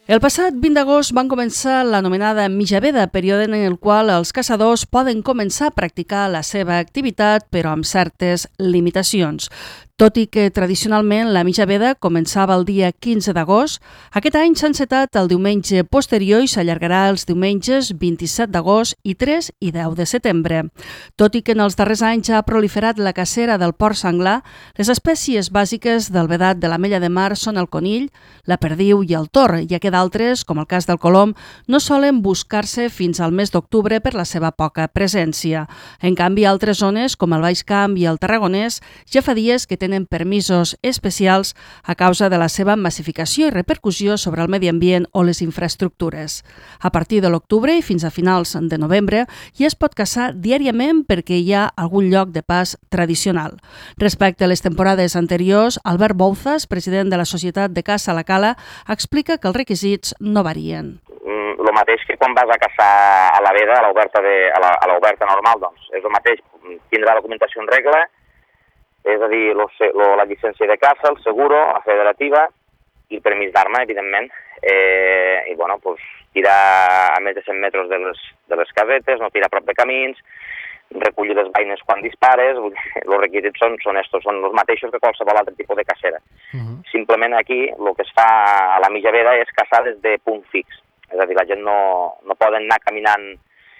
El passat 20 d'agost van començar l'anomenada Mijaveda, període en el qual els caçadors poden començar a practicar la seva activitat, però amb certes limitacions. Tot i que tradicionalment la Mijaveda començava el dia 15 d'agost, aquest any s'ha encetat el diumenge posterior i s'allargarà els diumenges 27 d'agost i 3 i 10 de setembre. Tot i que en els darrers anys ha proliferat la cacera del porc senglar, les espècies bàsiques del vedat de l'Ametlla de Mar són el conill, la perdiu i el tor, ja que d'altres, com el cas del colom, no solen buscar-se fins al mes d'octubre per la seva poca presència. En canvi, altres zones, com el Baix Camp i el Tarragonès, ja fa dies que tenen permisos especials a causa de la seva massificació i repercussió sobre el medi ambient o les infraestructures. A partir de l'octubre i fins a finals de novembre ja es pot caçar diàriament perquè hi ha algun lloc de pas tradicional. Respecte a les temporades anteriors, Albert Bouzas, president de la Societat de Caça a la Cala, explica que els requisits no varien. El mateix que quan vas a caçar a la veda, a l'oberta normal, doncs és el mateix, tindrà la documentació en regla, és a dir, la llicència de caça, el seguro, la federativa i el permís d'arma, evidentment, i bueno, pues, tirar a més de 100 metres de les casetes, no tirar a prop de camins, recollir les beines quan dispares, els requisits són els mateixos que qualsevol altre tipus de cacera. Simplement aquí el que es fa a la Mijaveda és caçar des de punt fix, és a dir, la gent no poden anar caminant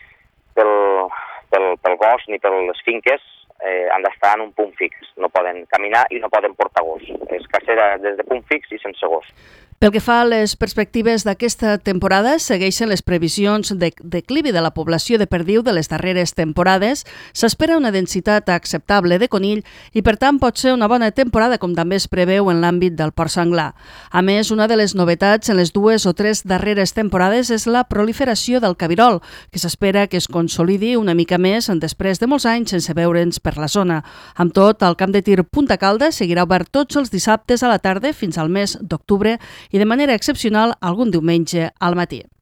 pel bosc ni per les finques, han d'estar en un punt fix, no poden caminar i no poden portar gos. És cacera des de punt fix i sense gos. Pel que fa a les perspectives d'aquesta temporada, segueixen les previsions de declivi de la població de perdiu de les darreres temporades. S'espera una densitat acceptable de conill i, per tant, pot ser una bona temporada, com també es preveu en l'àmbit del porc senglar. A més, una de les novetats en les 2 o 3 darreres temporades és la proliferació del cabirol, que s'espera que es consolidi una mica més després de molts anys sense veure'ns per la zona. Amb tot, el camp de tir Punta Calda seguirà obert tots els dissabtes a la tarda fins al mes d'octubre i de manera excepcional algun diumenge al matí.